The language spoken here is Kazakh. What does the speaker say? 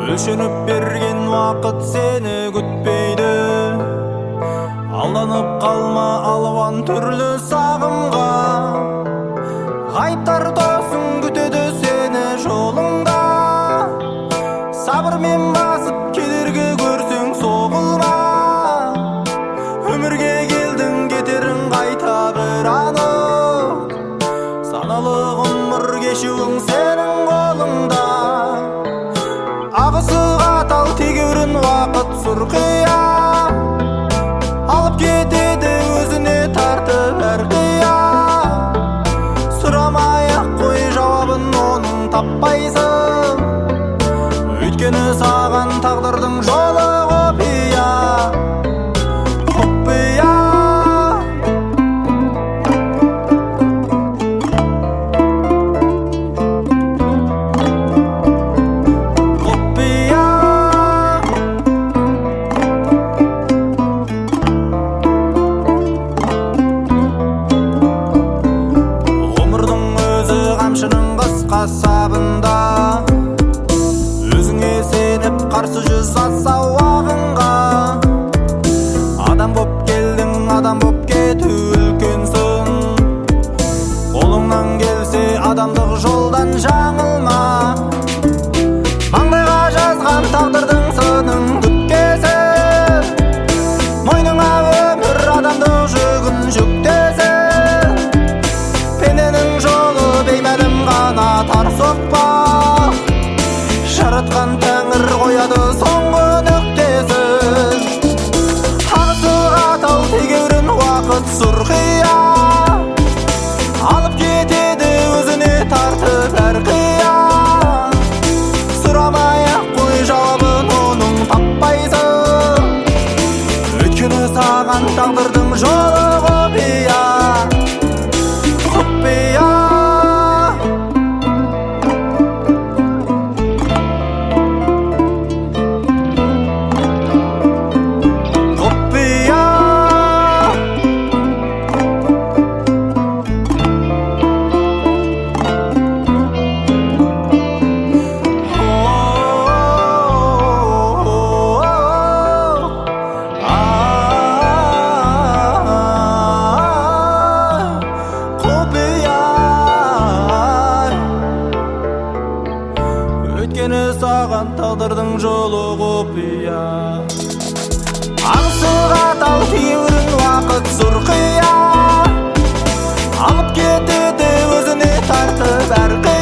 Өлшеніп берген уақыт сені күтпейді. Алданып қалма алуан түрлі сағымға. Ғайыптар тосын күтеді сені жолыңда. Сабырмен басып кедергі көрсең соғылма. Өмірге келдің кетерің қайта бір анық. Саналы ғұмыр кешуің сенің қолыңда. Ағысы қатал тегеурін уақыт сұрқия. Алып кетеді өзіне тартып әрқия. Сұрамай-ақ қой жауабын оның таппайсың. Өйткені саған тағдырдың жолы құпия. Құпия. Қасабында өзіңе сеніп қарсы жүз атса уағыңға. Адам боп келдің, адам боп кету үлкенсің. Қолыңнан келсе адамдық жолдан жаңылма. Маңдайға жазған тағдырдың сынын күткесін. Мойныңа өмір адамдық жүгін жүктесін. Пенденің жолы беймәлім ғана тар соқпақ. Жаратқан тәңір қояды соңғы нүктесін. Ағысы қатал тегеурін уақыт сұрқия. Алып кетеді өзіне тартып әрқия. Сұрамай-ақ қой жауабын оның таппайсың. Өйткені саған тағдырдың жолы құпия. Құпия. Өйткені саған тағдырдың жолы құпия. Ағысы қатал тегеурін уақыт сұрқия. Алып кетеді өзіне тартып әрқия.